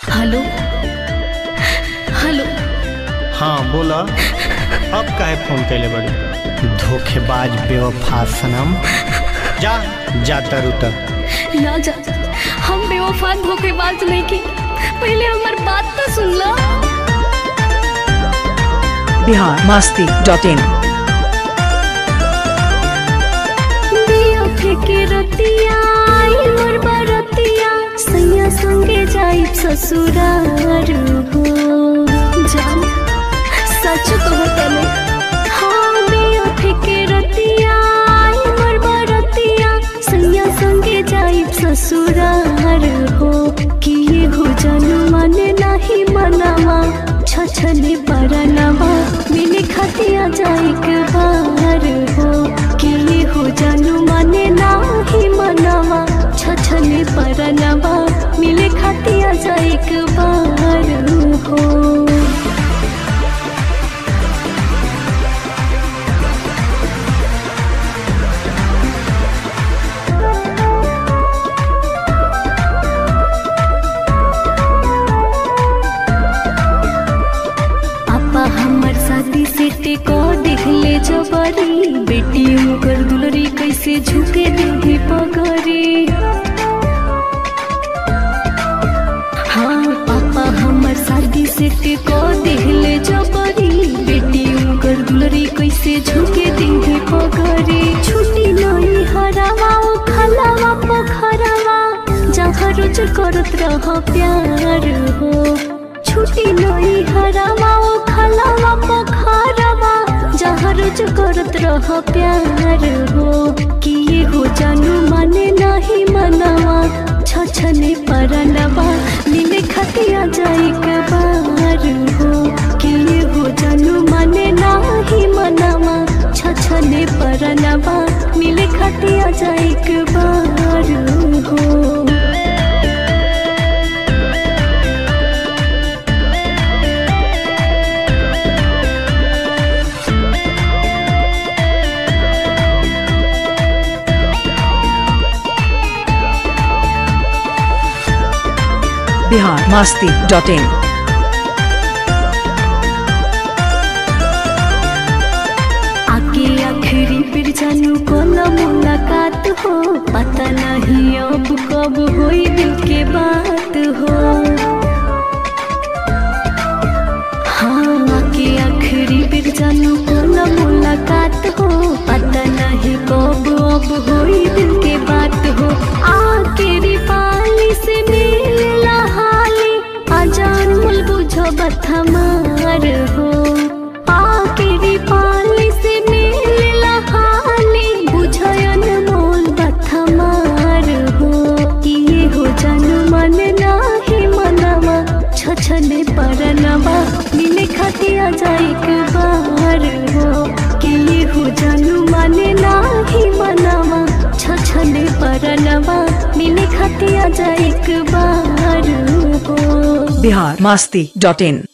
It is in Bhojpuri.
Hello hello. हाँ बोला। अब काहे फोन कैले बड़ी? धोखेबाज बेवफा सनम। जा जा तरुता। ना जा, हम बेवफा धोखेबाज नहीं की। पहले हमार बात तो सुन लो। biharmasti.in के रतिया आई मोर बरतिया सैया संगे जाई ससुरार हो। जान सच कहते ने हाँ बिया के रतिया आई मोर बरतिया सैया संगे जाई ससुरार हो। किए हो जानू माने नहीं मनावा छछने परनवा मिले खतिया जाई के बाहर हो। किए हो जानू माने नाही मनावा छछने परनवा मिले खतिया जाई के बाहर हो। शादी से को दिखले जबरी बेटी कर दुलरी कैसे झुके देंगे पगरी। हाँ पापा हमार शादी से को दिखले जबरी बेटी कर दुलरी कैसे झुके देंगे पगरी। छुट्टी नहीं हरावा खलावा पोखरावा जहाँ रोज करत रह प्यार हो। छुट्टी नहीं हरावा खलावा पोखरावा जहाँ रोज करत रह प्यार हो। किए हो जानू माने नहीं मनावा छछने परनवा मिले खतिया जाई के बाहर हो। किए हो जानू माने नहीं मनावा छछने परनवा मिले खतिया जाई के बाहर हो। biharmasti.in आगे आखिरी फिर जानू को न मुलाकात हो। पता नहीं अब कब होई दिल के बात हो। हाँ आगे आखिरी फिर जानू को न मुलाकात हो। पता नहीं कब अब होई दिल के बात हो। आखिरी पाली से मिला हाली आजान मुल बुझो बथा मार हो। आखिरी पाली से मिला हाली बुझयन मोल बथा मार हो। किए हो जानू मन नाही मनावा छछने परनवा मिले खतिया जाई के बाहर हो। किए हो जानू माने नाही मनावा छछने परनवा मिले खतिया जाई के बाहर हो। biharmasti.in